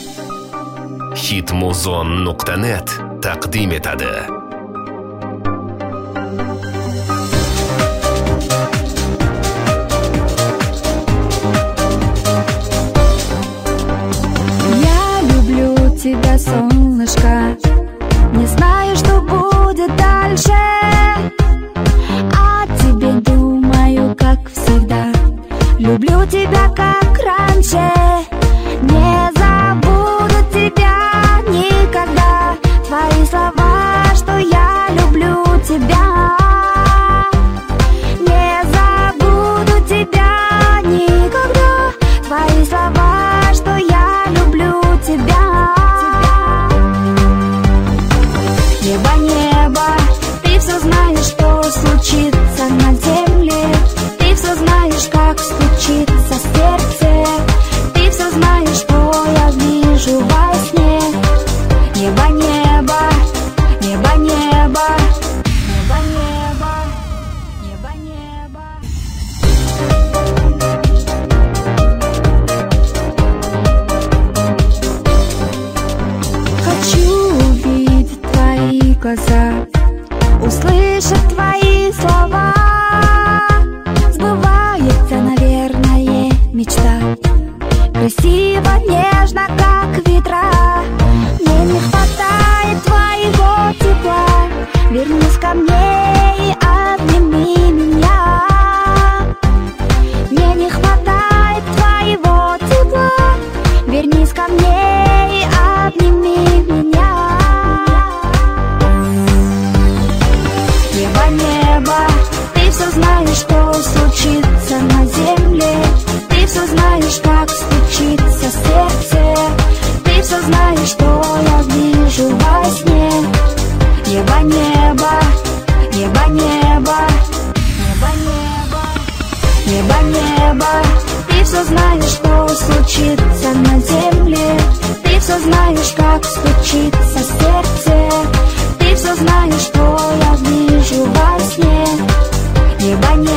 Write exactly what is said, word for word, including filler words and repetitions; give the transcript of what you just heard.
hitmuzon nuqta net taqdim etadi. Тебя, солнышко, не знаю, что будет дальше. О тебе думаю, как всегда. Люблю тебя, как раньше. Не забуду тебя никогда. Твои слова, что я люблю тебя. Не забуду тебя никогда. Твои слова, что я люблю тебя. Небо, небо, ты все знаешь, что случится на земле. Ты все знаешь, как стучится сердце. Ты все знаешь, что я вижу во сне. Небо, небо, небо, небо, небо, небо, небо, небо. Хочу увидеть твои глаза, услышать твои слова. Сбывается, наверное, мечта. Красиво, нежно, как ветра. Мне не хватает твоего тепла. Вернись ко мне и обними меня. Мне не хватает твоего тепла. Вернись ко мне и обними меня. Небо, небо, ты все знаешь, что случится на земле. Ты все знаешь, как стучится сердце. Ты все знаешь, что я вижу во сне. Небо, небо, небо, небо, небо, небо, небо, небо. Ты все знаешь, что случится на земле. Ты все знаешь, как стучится сердце. Ты все знаешь, что я вижу во сне. Небо, небо.